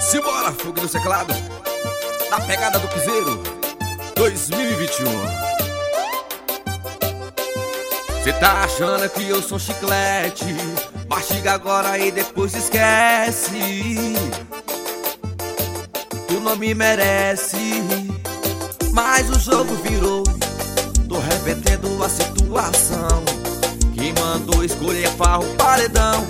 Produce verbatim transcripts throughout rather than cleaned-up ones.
Simbora, fogo no teclado, na pegada do piseiro dois mil e vinte e um. Cê tá achando que eu sou chiclete? Mastiga agora e depois esquece. Tu não me merece, mas o jogo virou. Tô revertendo a situação. Quem mandou escolher farro paredão.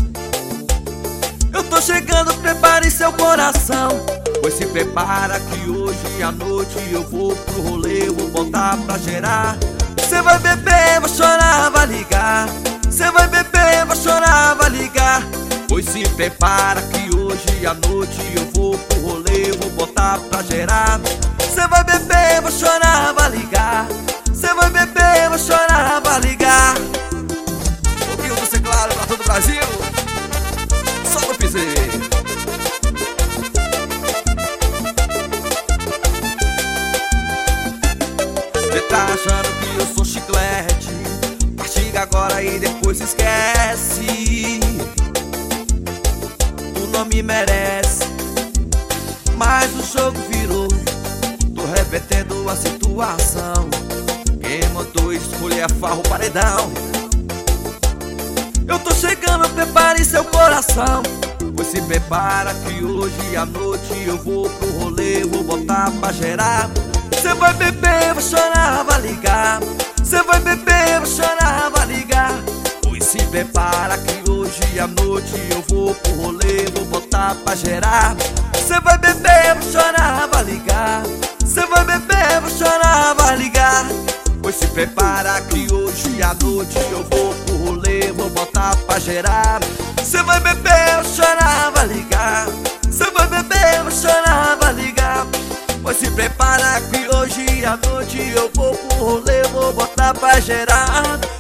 Eu tô chegando, prepare seu coração, pois se prepara que hoje à noite eu vou pro rolê, eu vou botar pra gerar. Cê vai beber, vai chorar, vai ligar. Cê vai beber, vai chorar, vai ligar. Pois se prepara que hoje à noite eu vou pro rolê, eu vou botar pra gerar. Cê vai beber, vai chorar, vai ligar. Cê vai beber, vai chorar, vai ligar. Um pouquinho do teclado pra todo o Brasil, só no piseiro. Cê tá achando que eu sou chiclete? Mastiga agora e depois esquece. Tu não me merece, mas o jogo virou. Tô revertendo a situação. Quem mandou escolher farro paredão. Eu tô chegando, prepare seu coração, pois se prepara que hoje à noite eu vou pro rolê, vou botar pra gerar. Cê vai beber, vai chorar, vai ligar. Cê vai beber, vai chorar, vai ligar. Pois se prepara que hoje à noite eu vou pro rolê, vou botar pra gerar. Cê vai beber, vai chorar, vai ligar. Cê vai beber, vai chorar, vai ligar. Pois se prepara que hoje à noite eu vou pro rolê, vou botar pra gerar. Cê vai beber, vai chorar, vai ligar. Cê vai beber, vai chorar, vai ligar. Pois se prepara que hoje à noite eu vou pro rolê, vou botar pra gerar.